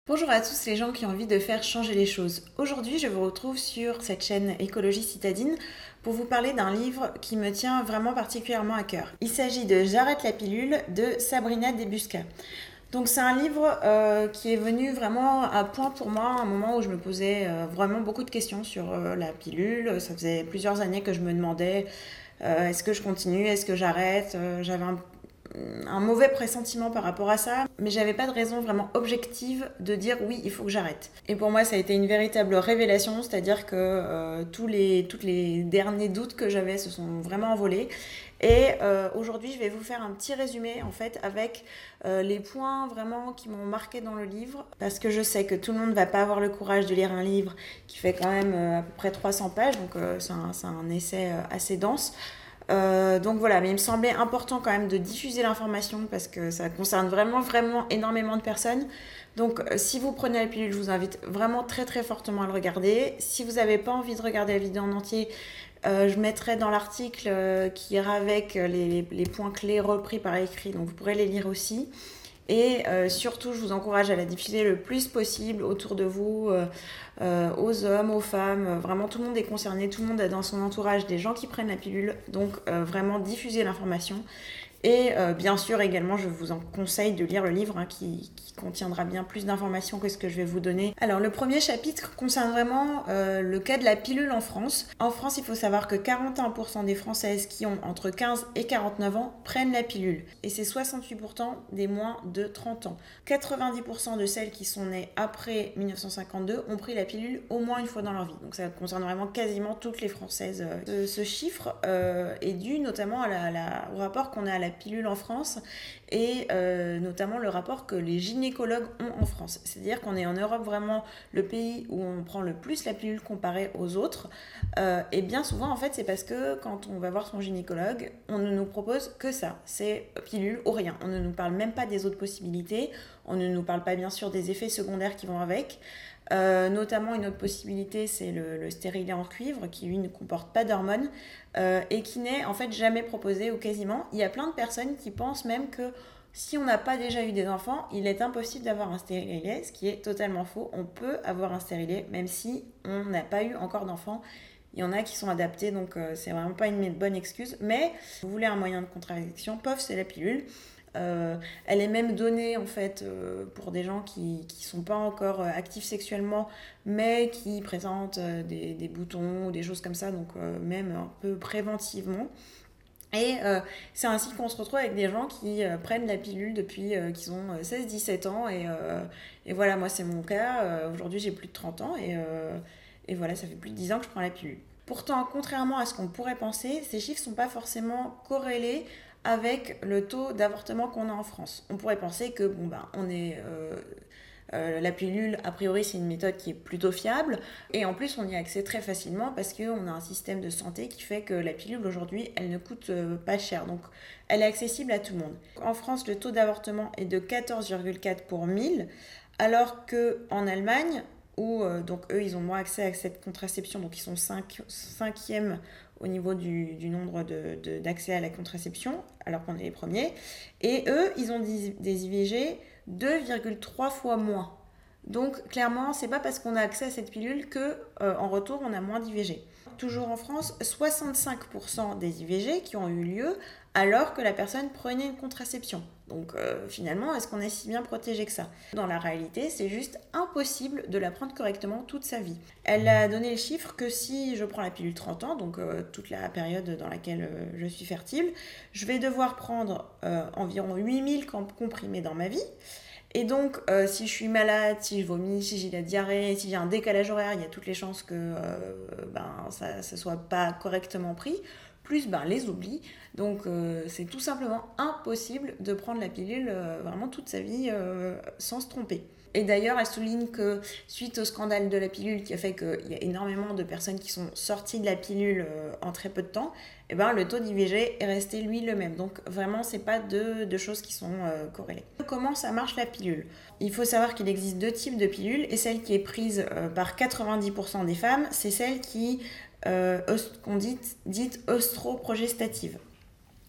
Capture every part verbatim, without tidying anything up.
Bonjour à tous les gens qui ont envie de faire changer les choses. Aujourd'hui, je vous retrouve sur cette chaîne Écologie Citadine pour vous parler d'un livre qui me tient vraiment particulièrement à cœur. Il s'agit de J'arrête la pilule de Sabrina Debusca. Donc c'est un livre euh, qui est venu vraiment à point pour moi, à un moment où je me posais euh, vraiment beaucoup de questions sur euh, la pilule. Ça faisait plusieurs années que je me demandais euh, est-ce que je continue, est-ce que j'arrête. Euh, J'avais un un mauvais pressentiment par rapport à ça, mais j'avais pas de raison vraiment objective de dire oui, il faut que j'arrête. Et pour moi, ça a été une véritable révélation, c'est-à-dire que euh, tous les, tous les derniers doutes que j'avais se sont vraiment envolés. Et euh, aujourd'hui, je vais vous faire un petit résumé en fait avec euh, les points vraiment qui m'ont marqué dans le livre, parce que je sais que tout le monde ne va pas avoir le courage de lire un livre qui fait quand même euh, à peu près trois cents pages, donc euh, c'est un, c'est un essai euh, assez dense. Euh, donc voilà, mais il me semblait important quand même de diffuser l'information parce que ça concerne vraiment, vraiment énormément de personnes. Donc euh, si vous prenez la pilule, je vous invite vraiment très très fortement à le regarder. Si vous n'avez pas envie de regarder la vidéo en entier, euh, je mettrai dans l'article euh, qui ira avec les, les, les points clés repris par écrit, donc vous pourrez les lire aussi. Et euh, surtout, je vous encourage à la diffuser le plus possible autour de vous, euh, euh, aux hommes, aux femmes. Euh, Vraiment, tout le monde est concerné, tout le monde a dans son entourage des gens qui prennent la pilule. Donc, euh, vraiment, diffuser l'information. Et euh, bien sûr, également, je vous en conseille de lire le livre hein, qui, qui contiendra bien plus d'informations que ce que je vais vous donner. Alors, le premier chapitre concerne vraiment euh, le cas de la pilule en France. En France, il faut savoir que quarante et un pour cent des Françaises qui ont entre quinze et quarante-neuf ans prennent la pilule. Et c'est soixante-huit pour cent des moins de trente ans. quatre-vingt-dix pour cent de celles qui sont nées après dix-neuf cent cinquante-deux ont pris la pilule au moins une fois dans leur vie. Donc, ça concerne vraiment quasiment toutes les Françaises. Ce, ce chiffre euh, est dû notamment à la, la, au rapport qu'on a à la pilule en France et euh, notamment le rapport que les gynécologues ont en France. C'est-à-dire qu'on est en Europe vraiment le pays où on prend le plus la pilule comparé aux autres. Euh, et bien souvent, en fait, c'est parce que quand on va voir son gynécologue, on ne nous propose que ça. C'est pilule ou rien. On ne nous parle même pas des autres possibilités. On ne nous parle pas, bien sûr, des effets secondaires qui vont avec. Euh, notamment une autre possibilité, c'est le, le stérilet en cuivre qui lui ne comporte pas d'hormones euh, et qui n'est en fait jamais proposé ou quasiment. Il y a plein de personnes qui pensent même que si on n'a pas déjà eu des enfants, il est impossible d'avoir un stérilet, ce qui est totalement faux. On peut avoir un stérilet même si on n'a pas eu encore d'enfants. Il y en a qui sont adaptés, donc euh, c'est vraiment pas une bonne excuse. Mais si vous voulez un moyen de contraception, pof, c'est la pilule. Euh, elle est même donnée en fait euh, pour des gens qui ne sont pas encore euh, actifs sexuellement mais qui présentent euh, des, des boutons ou des choses comme ça, donc euh, même un peu préventivement. Et euh, c'est ainsi qu'on se retrouve avec des gens qui euh, prennent la pilule depuis euh, qu'ils ont seize dix-sept ans et, euh, et voilà, moi c'est mon cas. Euh, aujourd'hui j'ai plus de trente ans et, euh, et voilà, ça fait plus de dix ans que je prends la pilule. Pourtant, contrairement à ce qu'on pourrait penser, ces chiffres ne sont pas forcément corrélés avec le taux d'avortement qu'on a en France. On pourrait penser que bon, ben, on est, euh, euh, la pilule, a priori, c'est une méthode qui est plutôt fiable. Et en plus, on y a accès très facilement parce qu'on a un système de santé qui fait que la pilule, aujourd'hui, elle ne coûte euh, pas cher. Donc, elle est accessible à tout le monde. En France, le taux d'avortement est de quatorze virgule quatre pour mille, alors qu'en Allemagne, où euh, donc eux, ils ont moins accès à cette contraception, donc ils sont cinq, cinquième au niveau du, du nombre de, de, d'accès à la contraception, alors qu'on est les premiers. Et eux, ils ont des, des I V G deux virgule trois fois moins. Donc clairement, c'est pas parce qu'on a accès à cette pilule que euh, en retour on a moins d'I V G. Toujours en France, soixante-cinq pour cent des I V G qui ont eu lieu alors que la personne prenait une contraception. Donc euh, finalement, est-ce qu'on est si bien protégé que ça? Dans la réalité, c'est juste impossible de la prendre correctement toute sa vie. Elle a donné le chiffre que si je prends la pilule trente ans, donc euh, toute la période dans laquelle euh, je suis fertile, je vais devoir prendre euh, environ huit mille comprimés dans ma vie. Et donc, euh, si je suis malade, si je vomis, si j'ai la diarrhée, si j'ai un décalage horaire, il y a toutes les chances que euh, ben, ça ne soit pas correctement pris, plus ben, les oublis. Donc, euh, c'est tout simplement impossible de prendre la pilule euh, vraiment toute sa vie euh, sans se tromper. Et d'ailleurs, elle souligne que suite au scandale de la pilule qui a fait qu'il y a énormément de personnes qui sont sorties de la pilule euh, en très peu de temps, eh ben, le taux d'I V G est resté lui le même. Donc vraiment, c'est pas deux, deux choses qui sont euh, corrélées. Comment ça marche la pilule? Il faut savoir qu'il existe deux types de pilules et celle qui est prise euh, par quatre-vingt-dix pour cent des femmes, c'est celle qui euh, qu'on dit dite œstroprogestative.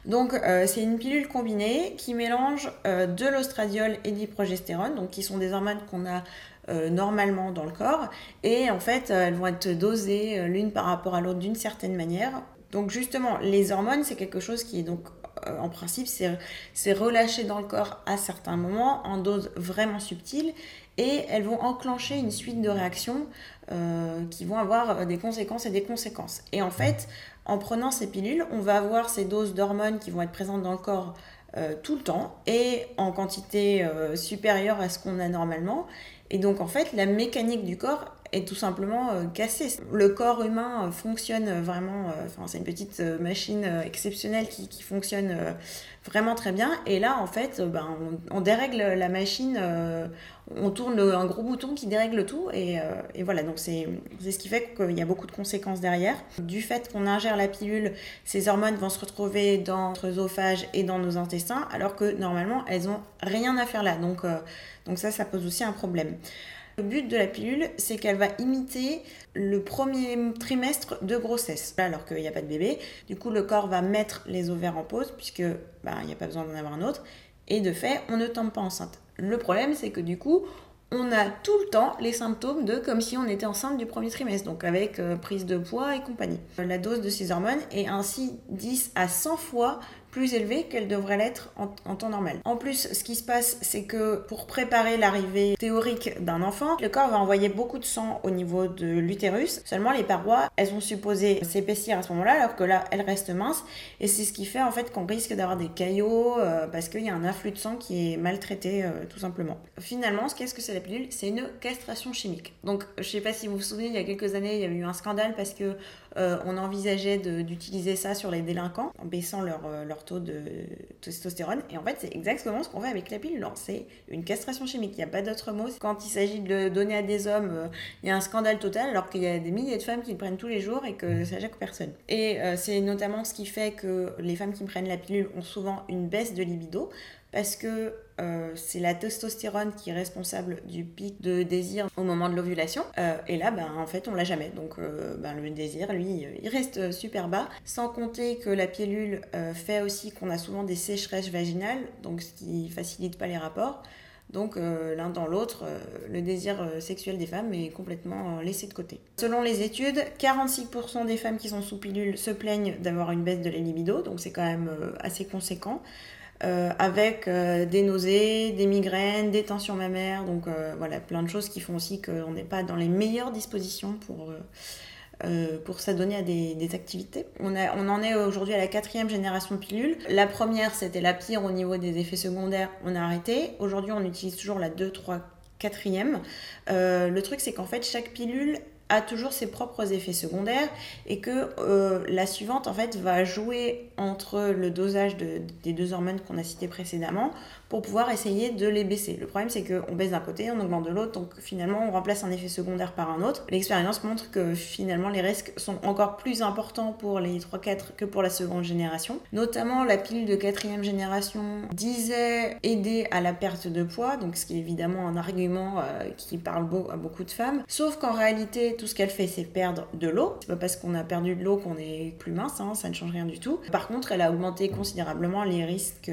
Donc euh, c'est une pilule combinée qui mélange euh, de l'ostradiol et du progestérone, donc qui sont des hormones qu'on a euh, normalement dans le corps, et en fait euh, elles vont être dosées euh, l'une par rapport à l'autre d'une certaine manière. Donc justement, les hormones, c'est quelque chose qui est donc euh, en principe, c'est, c'est relâché dans le corps à certains moments en dose vraiment subtile, et elles vont enclencher une suite de réactions euh, qui vont avoir des conséquences et des conséquences. Et en fait, en prenant ces pilules, on va avoir ces doses d'hormones qui vont être présentes dans le corps euh, tout le temps et en quantité euh, supérieure à ce qu'on a normalement. Et donc en fait, la mécanique du corps est tout simplement euh, cassée. Le corps humain euh, fonctionne vraiment, euh, enfin, c'est une petite euh, machine euh, exceptionnelle qui, qui fonctionne euh, vraiment très bien. Et là, en fait, euh, ben, on, on dérègle la machine, euh, on tourne le, un gros bouton qui dérègle tout. Et, euh, et voilà, donc c'est, c'est ce qui fait qu'il y a beaucoup de conséquences derrière. Du fait qu'on ingère la pilule, ces hormones vont se retrouver dans notre œsophage et dans nos intestins, alors que normalement, elles n'ont rien à faire là. Donc, euh, donc ça, ça pose aussi un problème. Le but de la pilule, c'est qu'elle va imiter le premier trimestre de grossesse, alors qu'il n'y a pas de bébé. Du coup, le corps va mettre les ovaires en pause, puisque bah, il n'y a pas besoin d'en avoir un autre. Et de fait, on ne tombe pas enceinte. Le problème, c'est que du coup, on a tout le temps les symptômes de comme si on était enceinte du premier trimestre, donc avec euh, prise de poids et compagnie. La dose de ces hormones est ainsi dix à cent fois plus élevée qu'elle devrait l'être en, en temps normal. En plus, ce qui se passe, c'est que pour préparer l'arrivée théorique d'un enfant, le corps va envoyer beaucoup de sang au niveau de l'utérus. Seulement, les parois, elles sont supposées s'épaissir à ce moment-là, alors que là, elles restent minces. Et c'est ce qui fait en fait qu'on risque d'avoir des caillots euh, parce qu'il y a un afflux de sang qui est maltraité, euh, tout simplement. Finalement, qu'est-ce que c'est la pilule ? C'est une castration chimique. Donc, je ne sais pas si vous vous souvenez, il y a quelques années, il y avait eu un scandale parce que euh, on envisageait de, d'utiliser ça sur les délinquants en baissant leur, euh, leur taux de testostérone. Et en fait, c'est exactement ce qu'on fait avec la pilule. C'est une castration chimique. Il n'y a pas d'autre mot. Quand il s'agit de le donner à des hommes, euh, il y a un scandale total, alors qu'il y a des milliers de femmes qui le prennent tous les jours et que ça gêne personne. Et euh, c'est notamment ce qui fait que les femmes qui prennent la pilule ont souvent une baisse de libido, parce que euh, c'est la testostérone qui est responsable du pic de désir au moment de l'ovulation. Euh, et là, ben, en fait, on l'a jamais. Donc, euh, ben, le désir, lui, il reste super bas. Sans compter que la pilule euh, fait aussi qu'on a souvent des sécheresses vaginales, donc ce qui facilite pas les rapports. Donc, euh, l'un dans l'autre, euh, le désir euh, sexuel des femmes est complètement euh, laissé de côté. Selon les études, quarante-six pour cent des femmes qui sont sous pilule se plaignent d'avoir une baisse de la libido, donc c'est quand même euh, assez conséquent. Euh, avec euh, des nausées, des migraines, des tensions mammaires, donc euh, voilà, plein de choses qui font aussi qu'on n'est pas dans les meilleures dispositions pour, euh, euh, pour s'adonner à des, des activités. On, a, on en est aujourd'hui à la quatrième génération pilule. La première, c'était la pire au niveau des effets secondaires, on a arrêté. Aujourd'hui, on utilise toujours la deux, trois, quatrième. Euh, le truc, c'est qu'en fait, chaque pilule a toujours ses propres effets secondaires et que euh, la suivante en fait va jouer entre le dosage de, des deux hormones qu'on a citées précédemment pour pouvoir essayer de les baisser. Le problème c'est qu'on baisse d'un côté, on augmente de l'autre, donc finalement on remplace un effet secondaire par un autre. L'expérience montre que finalement les risques sont encore plus importants pour les trois quatre que pour la seconde génération. Notamment la pilule de quatrième génération disait aider à la perte de poids, donc ce qui est évidemment un argument euh, qui parle beau à beaucoup de femmes, sauf qu'en réalité tout ce qu'elle fait, c'est perdre de l'eau. C'est pas parce qu'on a perdu de l'eau qu'on est plus mince, hein, ça ne change rien du tout. Par contre, elle a augmenté considérablement les risques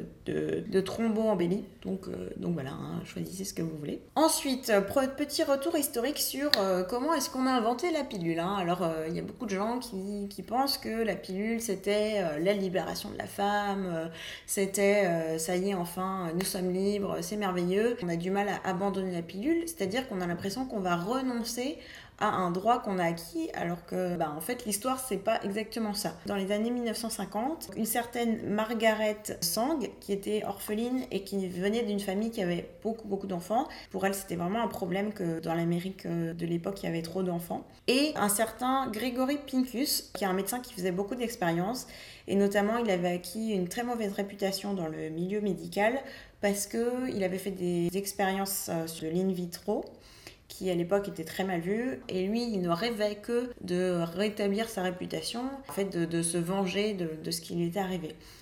de, de thromboembélie. Donc, euh, donc voilà, hein, choisissez ce que vous voulez. Ensuite, petit retour historique sur euh, comment est-ce qu'on a inventé la pilule. Hein. Alors, euh, il y a beaucoup de gens qui, qui pensent que la pilule, c'était euh, la libération de la femme, euh, c'était, euh, ça y est, enfin, nous sommes libres, c'est merveilleux. On a du mal à abandonner la pilule, c'est-à-dire qu'on a l'impression qu'on va renoncer à un droit qu'on a acquis, alors que bah, en fait l'histoire c'est pas exactement ça. Dans les années mille neuf cent cinquante, une certaine Margaret Sang, qui était orpheline et qui venait d'une famille qui avait beaucoup beaucoup d'enfants, pour elle c'était vraiment un problème que dans l'Amérique de l'époque il y avait trop d'enfants, et un certain Gregory Pincus, qui est un médecin qui faisait beaucoup d'expériences, et notamment il avait acquis une très mauvaise réputation dans le milieu médical parce qu'il avait fait des expériences sur l'in vitro, qui à l'époque était très mal vu, et lui il ne rêvait que de rétablir sa réputation, en fait de, de se venger de, de ce qui lui était arrivé.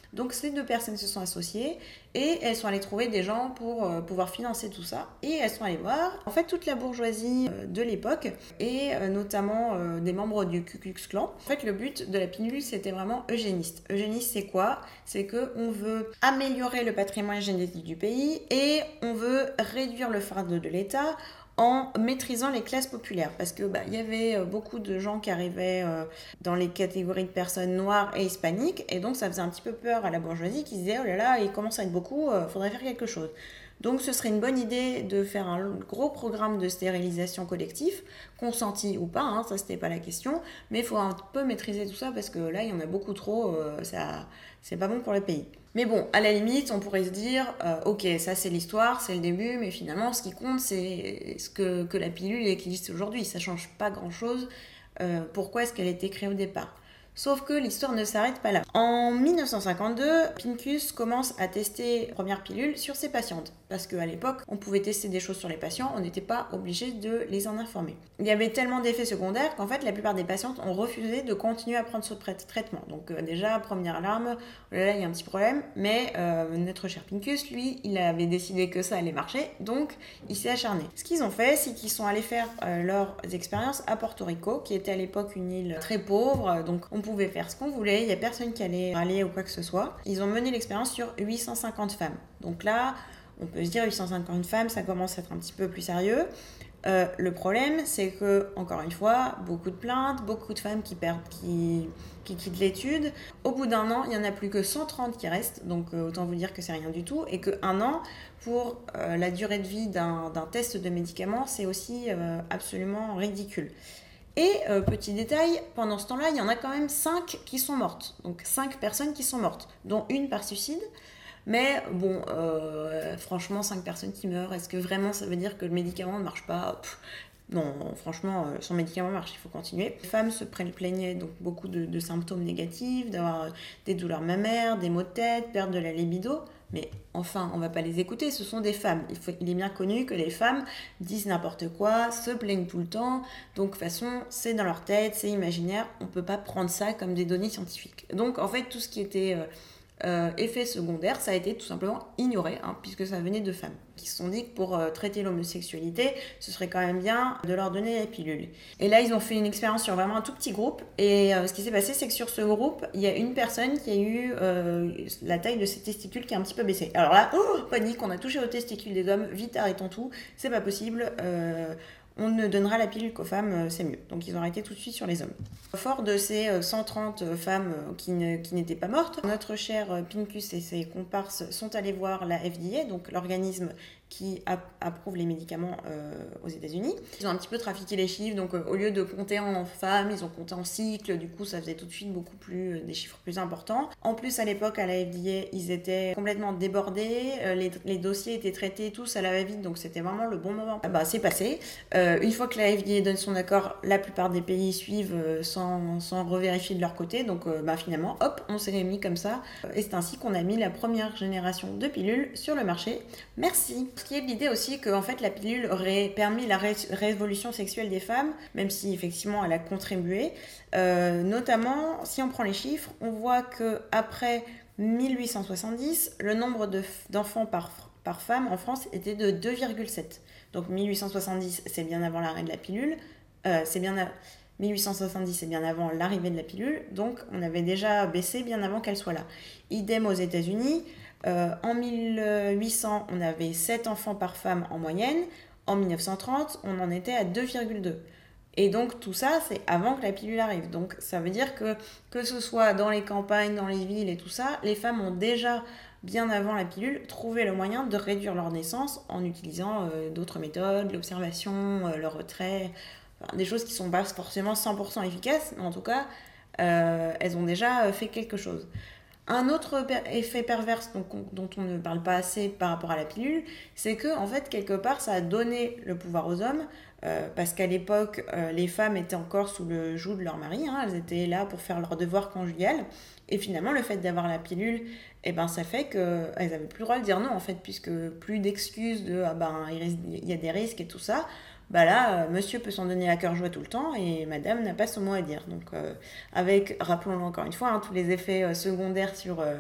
Donc ces deux personnes se sont associées et elles sont allées trouver des gens pour euh, pouvoir financer tout ça. Et elles sont allées voir en fait toute la bourgeoisie euh, de l'époque et euh, notamment euh, des membres du Ku Klux Klan. En fait, le but de la pilule, c'était vraiment eugéniste. Eugéniste, c'est quoi? C'est qu'on veut améliorer le patrimoine génétique du pays et on veut réduire le fardeau de l'État en maîtrisant les classes populaires. Parce que bah, y avait beaucoup de gens qui arrivaient euh, dans les catégories de personnes noires et hispaniques, et donc ça faisait un petit peu peur à la bourgeoisie qui se disait « Oh là là, il commence à être beaucoup, euh, faudrait faire quelque chose ». Donc ce serait une bonne idée de faire un gros programme de stérilisation collectif, consenti ou pas, hein, ça c'était pas la question, mais il faut un peu maîtriser tout ça parce que là il y en a beaucoup trop, euh, ça, c'est pas bon pour le pays. Mais bon, à la limite, on pourrait se dire, euh, ok, ça c'est l'histoire, c'est le début, mais finalement ce qui compte c'est ce que, que la pilule existe aujourd'hui, ça change pas grand chose, euh, pourquoi est-ce qu'elle a été créée au départ ? Sauf que l'histoire ne s'arrête pas là. En dix-neuf cent cinquante-deux, Pincus commence à tester la première pilule sur ses patientes. Parce qu'à l'époque, on pouvait tester des choses sur les patients, on n'était pas obligé de les en informer. Il y avait tellement d'effets secondaires qu'en fait, la plupart des patientes ont refusé de continuer à prendre ce traitement. Donc euh, déjà, première alarme, là, il y a un petit problème. Mais euh, notre cher Pincus, lui, il avait décidé que ça allait marcher, donc il s'est acharné. Ce qu'ils ont fait, c'est qu'ils sont allés faire euh, leurs expériences à Porto Rico, qui était à l'époque une île très pauvre, donc on pouvait faire ce qu'on voulait, il n'y a personne qui allait râler ou quoi que ce soit. Ils ont mené l'expérience sur huit cent cinquante femmes. Donc là, on peut se dire huit cent cinquante femmes, ça commence à être un petit peu plus sérieux. Euh, le problème, c'est que, encore une fois, beaucoup de plaintes, beaucoup de femmes qui perdent, qui, qui quittent l'étude. Au bout d'un an, il n'y en a plus que cent trente qui restent, donc euh, autant vous dire que c'est rien du tout. Et qu'un an, pour euh, la durée de vie d'un, d'un test de médicaments, c'est aussi euh, absolument ridicule. Et euh, petit détail, pendant ce temps-là, il y en a quand même cinq qui sont mortes. Donc cinq personnes qui sont mortes, dont une par suicide. Mais bon, euh, franchement, cinq personnes qui meurent, est-ce que vraiment ça veut dire que le médicament ne marche pas ? Pff, non, franchement, euh, son médicament marche, il faut continuer. Les femmes se plaignaient donc beaucoup de, de symptômes négatifs, d'avoir des douleurs mammaires, des maux de tête, perte de la libido. Mais enfin, on ne va pas les écouter, ce sont des femmes. Il, faut, il est bien connu que les femmes disent n'importe quoi, se plaignent tout le temps. Donc, de toute façon, c'est dans leur tête, c'est imaginaire. On ne peut pas prendre ça comme des données scientifiques. Donc, en fait, tout ce qui était euh, euh, effet secondaire, ça a été tout simplement ignoré, hein, puisque ça venait de femmes qui se sont dit que pour euh, traiter l'homosexualité, ce serait quand même bien de leur donner la pilule. Et là, ils ont fait une expérience sur vraiment un tout petit groupe. Et euh, ce qui s'est passé, c'est que sur ce groupe, il y a une personne qui a eu euh, la taille de ses testicules qui a un petit peu baissé. Alors là, oh, panique, on a touché aux testicules des hommes, vite arrêtons tout, c'est pas possible. Euh, on ne donnera la pilule qu'aux femmes, c'est mieux. Donc ils ont arrêté tout de suite sur les hommes. Fort de ces cent trente femmes qui, ne, qui n'étaient pas mortes, notre cher Pincus et ses comparses sont allés voir la F D A, donc l'organisme qui approuve les médicaments euh, aux États-Unis. Ils ont un petit peu trafiqué les chiffres, donc euh, au lieu de compter en femmes, ils ont compté en cycles, du coup ça faisait tout de suite beaucoup plus, euh, des chiffres plus importants. En plus, à l'époque, à la F D A, ils étaient complètement débordés, euh, les, les dossiers étaient traités tous à la va-vite, donc c'était vraiment le bon moment. Ah bah, c'est passé. Euh, une fois que la F D A donne son accord, la plupart des pays suivent euh, sans, sans revérifier de leur côté, donc euh, bah, finalement, hop, on s'est réunis comme ça, et c'est ainsi qu'on a mis la première génération de pilules sur le marché. Merci. Ce qui est l'idée aussi que en fait, la pilule aurait permis la ré- révolution sexuelle des femmes, même si effectivement elle a contribué. Euh, notamment, si on prend les chiffres, on voit qu'après mille huit cent soixante-dix, le nombre de, d'enfants par, par femme en France était de deux virgule sept. Donc mille huit cent soixante-dix, c'est bien avant l'arrêt de la pilule. Euh, c'est bien à... mille huit cent soixante-dix, c'est bien avant l'arrivée de la pilule. Donc on avait déjà baissé bien avant qu'elle soit là. Idem aux États-Unis. Euh, en mille huit cents, on avait sept enfants par femme en moyenne. En mille neuf cent trente, on en était à deux virgule deux. Et donc tout ça, c'est avant que la pilule arrive. Donc ça veut dire que que ce soit dans les campagnes, dans les villes et tout ça, les femmes ont déjà, bien avant la pilule, trouvé le moyen de réduire leur naissance en utilisant euh, d'autres méthodes, l'observation, euh, le retrait, enfin, des choses qui ne sont pas forcément cent pour cent efficaces, mais en tout cas, euh, elles ont déjà fait quelque chose. Un autre effet pervers donc, dont on ne parle pas assez par rapport à la pilule, c'est que en fait, quelque part, ça a donné le pouvoir aux hommes, euh, parce qu'à l'époque, euh, les femmes étaient encore sous le joug de leur mari, hein, elles étaient là pour faire leur devoir conjugal, et finalement, le fait d'avoir la pilule, eh ben, ça fait qu'elles n'avaient plus le droit de dire non, en fait, puisque plus d'excuses de ah ben, il y a des risques et tout ça. Bah là, euh, monsieur peut s'en donner à cœur joie tout le temps et madame n'a pas son mot à dire. Donc, euh, avec, rappelons-le encore une fois, hein, tous les effets euh, secondaires sur, euh,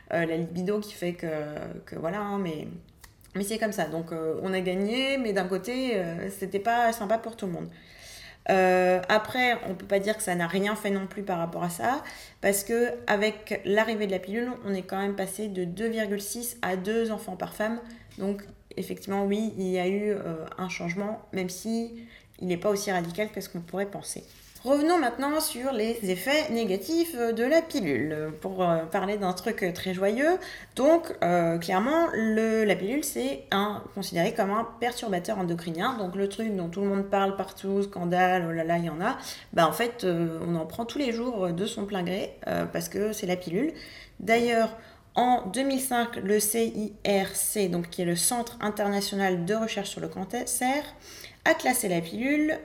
euh, la libido qui fait que, que voilà, hein, mais, mais c'est comme ça. Donc euh, on a gagné, mais d'un côté, euh, c'était pas sympa pour tout le monde. Euh, après, on peut pas dire que ça n'a rien fait non plus par rapport à ça, parce que avec l'arrivée de la pilule, on est quand même passé de deux virgule six à deux enfants par femme. Donc effectivement, oui, il y a eu euh, un changement, même si il n'est pas aussi radical que ce qu'on pourrait penser. Revenons maintenant sur les effets négatifs de la pilule, pour euh, parler d'un truc très joyeux. Donc, euh, clairement, le, la pilule, c'est un, considéré comme un perturbateur endocrinien. Donc, le truc dont tout le monde parle partout, scandale, oh là là, il y en a, bah, en fait, euh, on en prend tous les jours de son plein gré, euh, parce que c'est la pilule. D'ailleurs, en deux mille cinq, le C I R C, donc, qui est le Centre international de recherche sur le cancer, a classé la pilule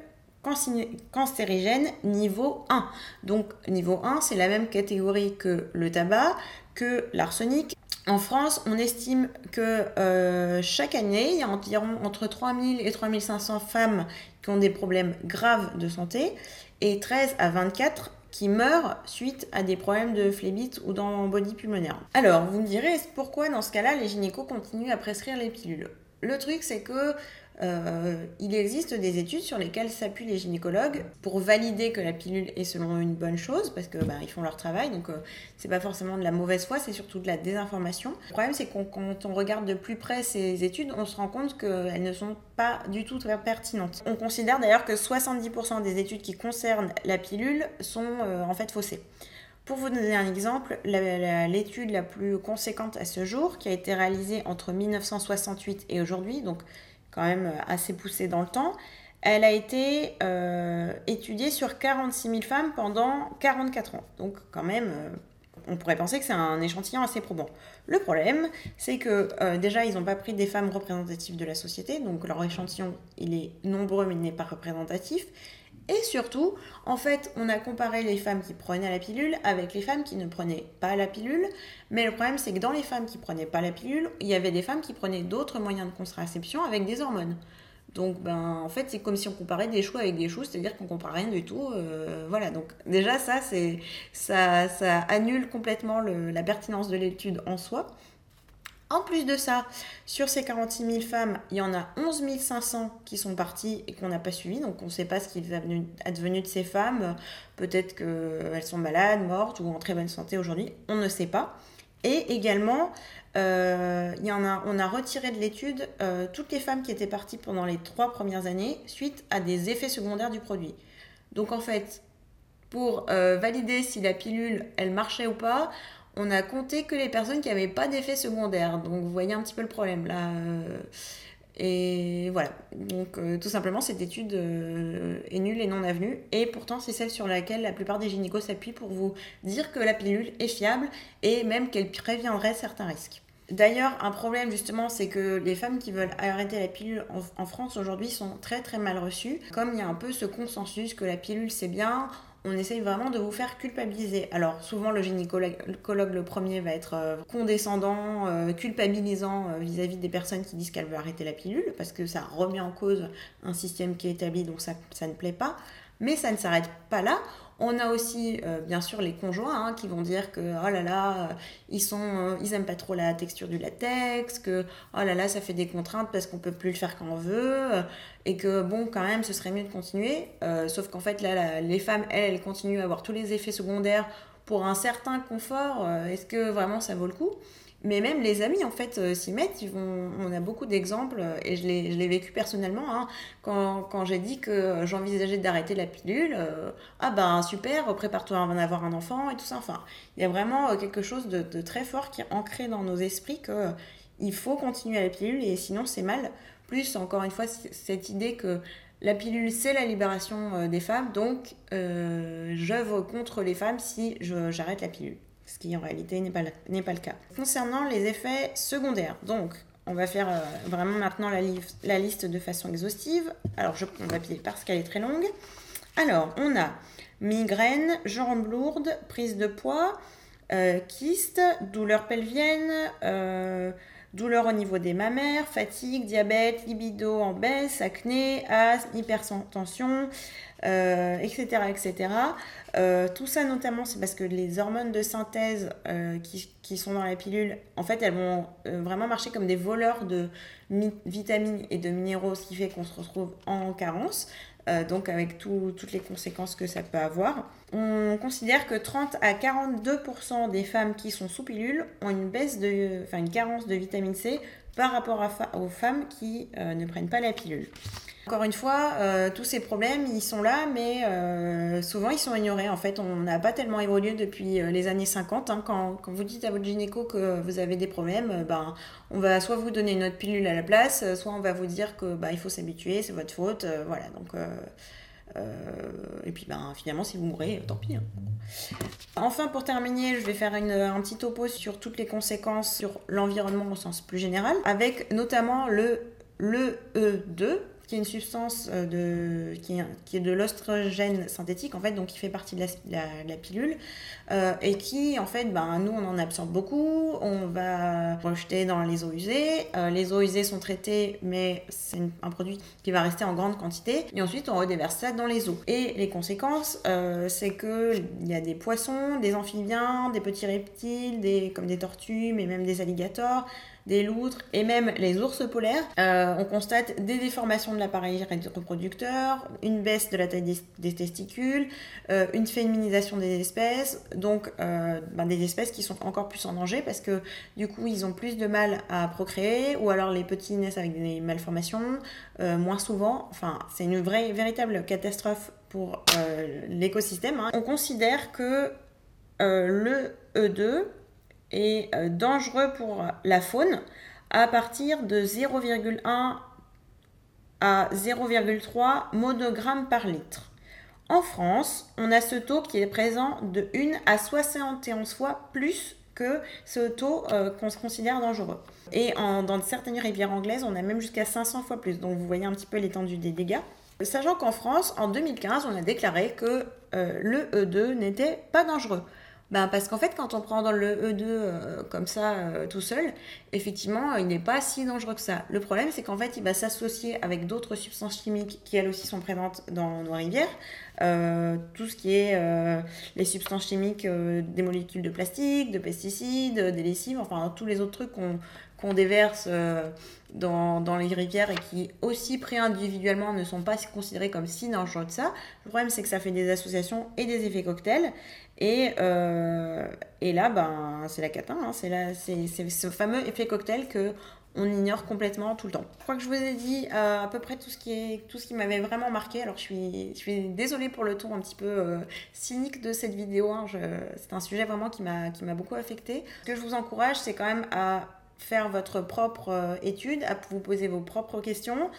cancérigène niveau un. Donc niveau un, c'est la même catégorie que le tabac, que l'arsenic. En France, on estime que euh, chaque année, il y a environ entre trois mille et trois mille cinq cents femmes qui ont des problèmes graves de santé et treize à vingt-quatre qui meurent suite à des problèmes de phlébite ou d'embolie pulmonaire. Alors, vous me direz, pourquoi dans ce cas-là, les gynécos continuent à prescrire les pilules ? Le truc, c'est que euh, il existe des études sur lesquelles s'appuient les gynécologues pour valider que la pilule est selon eux une bonne chose, parce que bah, ils font leur travail, donc euh, c'est pas forcément de la mauvaise foi, c'est surtout de la désinformation. Le problème, c'est que quand on regarde de plus près ces études, on se rend compte qu'elles ne sont pas du tout très pertinentes. On considère d'ailleurs que soixante-dix pour cent des études qui concernent la pilule sont euh, en fait faussées. Pour vous donner un exemple, la, la, l'étude la plus conséquente à ce jour, qui a été réalisée entre dix-neuf cent soixante-huit et aujourd'hui, donc quand même assez poussée dans le temps, elle a été euh, étudiée sur quarante-six mille femmes pendant quarante-quatre ans. Donc quand même, euh, on pourrait penser que c'est un échantillon assez probant. Le problème, c'est que euh, déjà, ils n'ont pas pris des femmes représentatives de la société, donc leur échantillon, il est nombreux mais il n'est pas représentatif. Et surtout, en fait, on a comparé les femmes qui prenaient la pilule avec les femmes qui ne prenaient pas la pilule. Mais le problème, c'est que dans les femmes qui ne prenaient pas la pilule, il y avait des femmes qui prenaient d'autres moyens de contraception avec des hormones. Donc, ben, en fait, c'est comme si on comparait des choux avec des choux, c'est-à-dire qu'on ne compare rien du tout. Euh, voilà, donc déjà, ça, c'est, ça, ça annule complètement le, la pertinence de l'étude en soi. En plus de ça, sur ces quarante-six mille femmes, il y en a onze mille cinq cents qui sont parties et qu'on n'a pas suivi. Donc on ne sait pas ce qui est advenu de ces femmes. Peut-être qu'elles sont malades, mortes ou en très bonne santé aujourd'hui. On ne sait pas. Et également, euh, il y en a, on a retiré de l'étude euh, toutes les femmes qui étaient parties pendant les trois premières années suite à des effets secondaires du produit. Donc en fait, pour euh, valider si la pilule, elle marchait ou pas, on a compté que les personnes qui n'avaient pas d'effets secondaires. Donc, vous voyez un petit peu le problème là. Et voilà. Donc, euh, tout simplement, cette étude euh, est nulle et non avenue. Et pourtant, c'est celle sur laquelle la plupart des gynécos s'appuient pour vous dire que la pilule est fiable et même qu'elle préviendrait certains risques. D'ailleurs, un problème justement, c'est que les femmes qui veulent arrêter la pilule en, en France aujourd'hui sont très très mal reçues. Comme il y a un peu ce consensus que la pilule c'est bien, on essaye vraiment de vous faire culpabiliser. Alors souvent le gynécologue le premier va être euh, condescendant, euh, culpabilisant euh, vis-à-vis des personnes qui disent qu'elles veulent arrêter la pilule, parce que ça remet en cause un système qui est établi, donc ça, ça ne plaît pas. Mais ça ne s'arrête pas là. On a aussi, euh, bien sûr, les conjoints hein, qui vont dire que oh là là, ils sont, euh, ils aiment pas trop la texture du latex, que oh là là, ça fait des contraintes parce qu'on peut plus le faire quand on veut, euh, et que bon, quand même, ce serait mieux de continuer. Euh, sauf qu'en fait, là, la, les femmes, elles, elles continuent à avoir tous les effets secondaires pour un certain confort. Euh, est-ce que vraiment ça vaut le coup ? Mais même les amis, en fait, euh, s'y mettent. Ils vont... On a beaucoup d'exemples, et je l'ai, je l'ai vécu personnellement. Hein, quand, quand j'ai dit que j'envisageais d'arrêter la pilule, euh, ah ben super, prépare-toi à en avoir un enfant et tout ça. Enfin, il y a vraiment quelque chose de, de très fort qui est ancré dans nos esprits qu'il faut continuer à la pilule et sinon c'est mal. Plus, encore une fois, cette idée que la pilule, c'est la libération des femmes, donc euh, j'œuvre contre les femmes si je, j'arrête la pilule. Ce qui en réalité n'est pas, n'est pas le cas. Concernant les effets secondaires, donc on va faire euh, vraiment maintenant la, li- la liste de façon exhaustive. Alors je, on va piler parce qu'elle est très longue. Alors on a migraine, jambes lourdes, prise de poids, euh, kyste, douleurs pelviennes, euh, douleurs au niveau des mammaires, fatigue, diabète, libido en baisse, acné, asthme, hypertension, euh, et cetera, et cetera. Euh, tout ça notamment, c'est parce que les hormones de synthèse euh, qui, qui sont dans la pilule, en fait, elles vont euh, vraiment marcher comme des voleurs de mi- vitamines et de minéraux, ce qui fait qu'on se retrouve en carence. Euh, donc avec tout, toutes les conséquences que ça peut avoir. On considère que trente à quarante-deux pour cent des femmes qui sont sous pilule ont une baisse de, enfin une carence de vitamine C par rapport à fa- aux femmes qui euh, ne prennent pas la pilule. Encore une fois, euh, tous ces problèmes, ils sont là, mais euh, souvent ils sont ignorés. En fait, on n'a pas tellement évolué depuis euh, les années cinquante. Hein. Quand, quand vous dites à votre gynéco que vous avez des problèmes, euh, ben, on va soit vous donner une autre pilule à la place, euh, soit on va vous dire que bah, il faut s'habituer, c'est votre faute. Euh, voilà, donc... Euh, euh, et puis ben, finalement, si vous mourrez, tant pis. Hein. Enfin, pour terminer, je vais faire une, un petit topo sur toutes les conséquences sur l'environnement au sens plus général, avec notamment le, le E deux, qui est une substance de, qui, est, qui est de l'oestrogène synthétique, en fait, donc qui fait partie de la, la, la pilule, euh, et qui, en fait, ben, nous, on en absorbe beaucoup, on va rejeter dans les eaux usées. Euh, les eaux usées sont traitées, mais c'est une, un produit qui va rester en grande quantité, et ensuite, on redéverse ça dans les eaux. Et les conséquences, euh, c'est qu'il y a des poissons, des amphibiens, des petits reptiles, des, comme des tortues, mais même des alligators, des loutres et même les ours polaires. Euh, on constate des déformations de l'appareil reproducteur, une baisse de la taille des, des testicules, euh, une féminisation des espèces, donc euh, ben des espèces qui sont encore plus en danger parce que du coup ils ont plus de mal à procréer ou alors les petits naissent avec des malformations, euh, moins souvent. Enfin, c'est une vraie, véritable catastrophe pour euh, l'écosystème. Hein. On considère que euh, le E deux est euh, dangereux pour la faune à partir de zéro virgule un à zéro virgule trois monogrammes par litre. En France, on a ce taux qui est présent de un à soixante et onze fois plus que ce taux euh, qu'on se considère dangereux. Et en, dans certaines rivières anglaises, on a même jusqu'à cinq cents fois plus. Donc vous voyez un petit peu l'étendue des dégâts. Sachant qu'en France, en deux mille quinze, on a déclaré que euh, le E deux n'était pas dangereux. Ben parce qu'en fait, quand on prend dans le E deux euh, comme ça, euh, tout seul, effectivement, il n'est pas si dangereux que ça. Le problème, c'est qu'en fait, il va s'associer avec d'autres substances chimiques qui, elles aussi, sont présentes dans nos rivières. Euh, tout ce qui est euh, les substances chimiques euh, des molécules de plastique, de pesticides, des lessives, enfin, tous les autres trucs qu'on qu'on déverse euh, dans, dans les rivières et qui aussi pris individuellement ne sont pas considérés comme si dangereux que ça. Le problème, c'est que ça fait des associations et des effets cocktails. Et, euh, et là, ben, c'est la cata, hein, c'est, la, c'est, c'est ce fameux effet cocktail que on ignore complètement tout le temps. Je crois que je vous ai dit euh, à peu près tout ce qui est, tout ce qui m'avait vraiment marqué. Alors je suis, je suis désolée pour le ton un petit peu euh, cynique de cette vidéo. Hein. Je, c'est un sujet vraiment qui m'a, qui m'a beaucoup affectée. Ce que je vous encourage, c'est quand même à faire votre propre euh, étude, à vous poser vos propres questions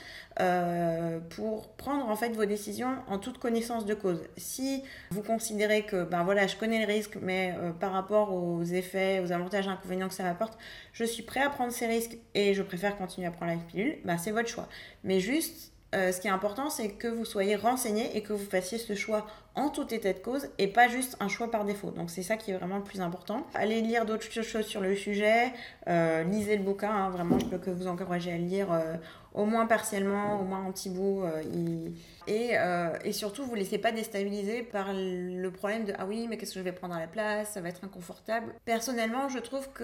euh, pour prendre en fait vos décisions en toute connaissance de cause. Si vous considérez que ben voilà, je connais le risque, mais euh, par rapport aux effets, aux avantages et inconvénients que ça m'apporte, je suis prêt à prendre ces risques et je préfère continuer à prendre la pilule, ben c'est votre choix. Mais juste, Euh, ce qui est important, c'est que vous soyez renseigné et que vous fassiez ce choix en tout état de cause et pas juste un choix par défaut. Donc c'est ça qui est vraiment le plus important. Allez lire d'autres choses sur le sujet, euh, lisez le bouquin, hein, vraiment je peux que vous encourager à le lire euh, au moins partiellement, au moins en petits bouts. Euh, il... et, euh, et surtout, vous ne laissez pas déstabiliser par le problème de « Ah oui, mais qu'est-ce que je vais prendre à la place ? Ça va être inconfortable. » Personnellement, je trouve que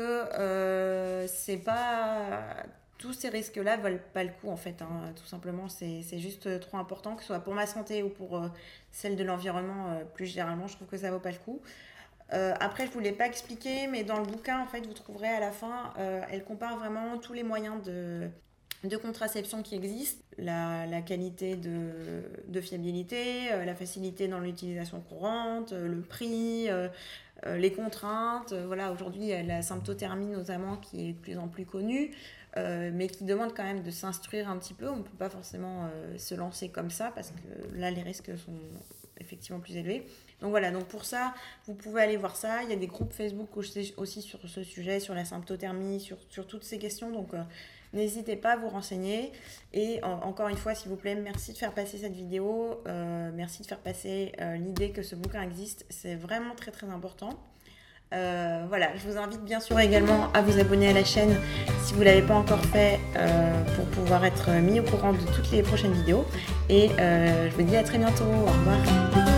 euh, c'est pas... tous ces risques-là ne valent pas le coup, en fait. Hein. Tout simplement, c'est, c'est juste trop important, que ce soit pour ma santé ou pour euh, celle de l'environnement, euh, plus généralement, je trouve que ça ne vaut pas le coup. Euh, après, je ne vous l'ai pas expliqué, mais dans le bouquin, en fait, vous trouverez à la fin, euh, elle compare vraiment tous les moyens de, de contraception qui existent, la, la qualité de, de fiabilité, euh, la facilité dans l'utilisation courante, euh, le prix... Euh, Euh, les contraintes, euh, voilà, aujourd'hui il y a la symptothermie notamment qui est de plus en plus connue, euh, mais qui demande quand même de s'instruire un petit peu. On ne peut pas forcément euh, se lancer comme ça parce que là les risques sont effectivement plus élevés. Donc voilà, donc pour ça, vous pouvez aller voir ça. Il y a des groupes Facebook aussi sur ce sujet, sur la symptothermie, sur, sur toutes ces questions. Donc euh, n'hésitez pas à vous renseigner. Et en, encore une fois, s'il vous plaît, merci de faire passer cette vidéo. Euh, merci de faire passer euh, l'idée que ce bouquin existe. C'est vraiment très très important. Euh, voilà, je vous invite bien sûr également à vous abonner à la chaîne si vous ne l'avez pas encore fait euh, pour pouvoir être mis au courant de toutes les prochaines vidéos. Et euh, je vous dis à très bientôt. Au revoir.